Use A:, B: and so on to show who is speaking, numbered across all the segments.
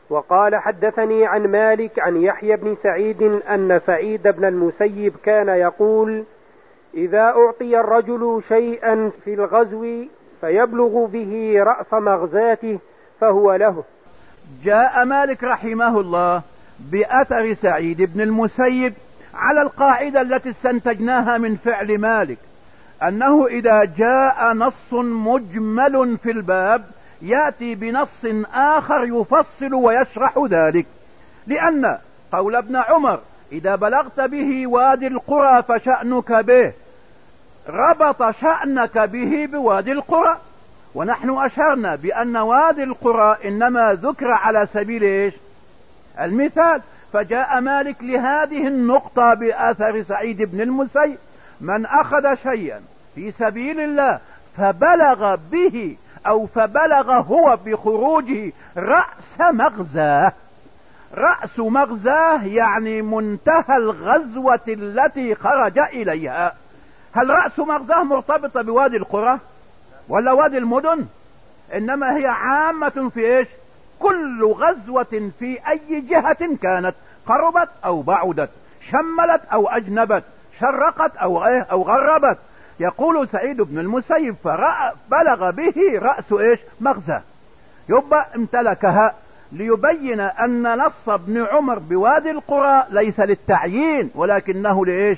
A: وقال حدثني عن مالك عن يحيى بن سعيد أن سعيد بن المسيب كان يقول: إذا أعطي الرجل شيئا في الغزو فيبلغ به رأس مغزاته فهو له.
B: جاء مالك رحمه الله بأثر سعيد بن المسيب على القاعدة التي استنتجناها من فعل مالك، أنه إذا جاء نص مجمل في الباب يأتي بنص آخر يفصل ويشرح ذلك، لأن قول ابن عمر: إذا بلغت به وادي القرى فشأنك به، ربط شأنك به بوادي القرى، ونحن أشرنا بأن وادي القرى إنما ذكر على سبيل إيش؟ المثال. فجاء مالك لهذه النقطة بأثر سعيد بن المسيب: من أخذ شيئا في سبيل الله فبلغ به أو فبلغ هو بخروجه رأس مغزاه. رأس مغزاه يعني منتهى الغزوة التي خرج إليها. هل رأس مغزاه مرتبطة بوادي القرى ولا وادي المدن؟ إنما هي عامة في إيش؟ كل غزوة في أي جهة كانت، قربت أو بعدت، شملت أو أجنبت، شرقت أو غربت. يقول سعيد بن المسيب: فبلغ به رأس إيش؟ مغزاه، يبقى امتلكها، ليبين أن نص ابن عمر بوادي القرى ليس للتعيين ولكنه لإيش؟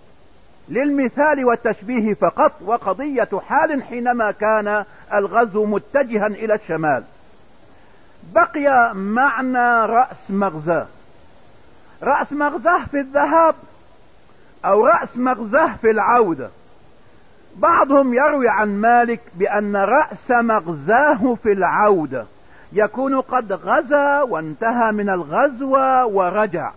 B: للمثال والتشبيه فقط، وقضية حال حينما كان الغزو متجها إلى الشمال. بقي معنى رأس مغزاه. رأس مغزاه في الذهاب أو رأس مغزاه في العودة. بعضهم يروي عن مالك بأن رأس مغزاه في العودة يكون قد غزا وانتهى من الغزو ورجع،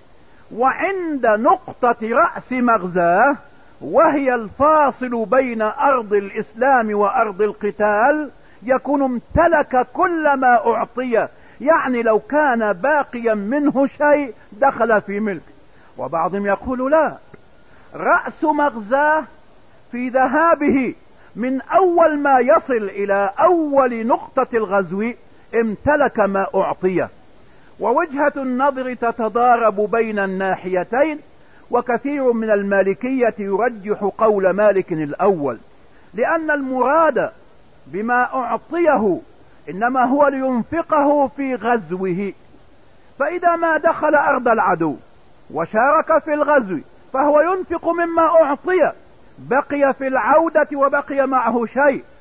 B: وعند نقطة رأس مغزاه وهي الفاصل بين أرض الإسلام وأرض القتال يكون امتلك كل ما أعطي، يعني لو كان باقيا منه شيء دخل في ملك. وبعضهم يقول لا، رأس مغزاه في ذهابه من أول ما يصل إلى أول نقطة الغزو امتلك ما أعطيه. ووجهة النظر تتضارب بين الناحيتين، وكثير من المالكية يرجح قول مالك الأول، لأن المراد بما أعطيه إنما هو لينفقه في غزوه، فإذا ما دخل أرض العدو وشارك في الغزو فهو ينفق مما أعطي، بقي في العودة وبقي معه شيء،